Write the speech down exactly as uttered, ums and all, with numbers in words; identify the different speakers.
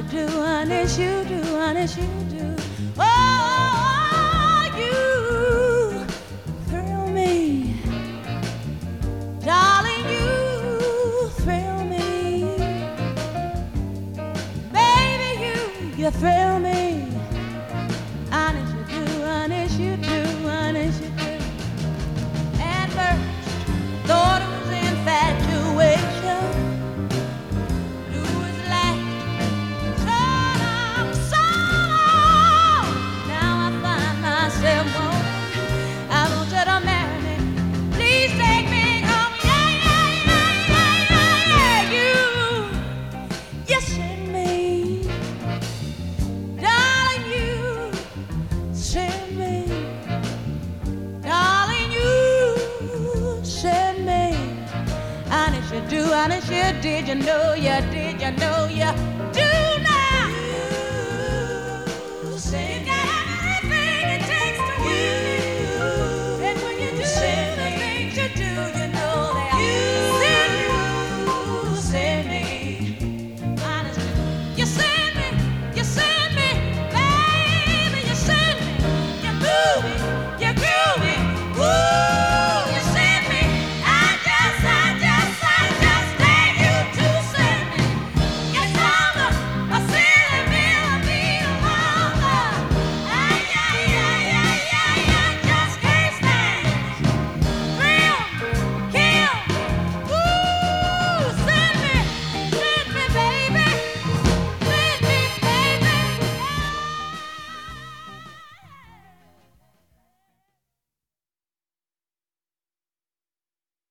Speaker 1: you do, honey, you do, honey, you do. Oh, you thrill me, darling, you thrill me, baby, you, you thrill me, honey, you do, honey, you do, honey, you do. At first, thought it was infatuation. Do, honest, you did you know, you did you know, you do now. You say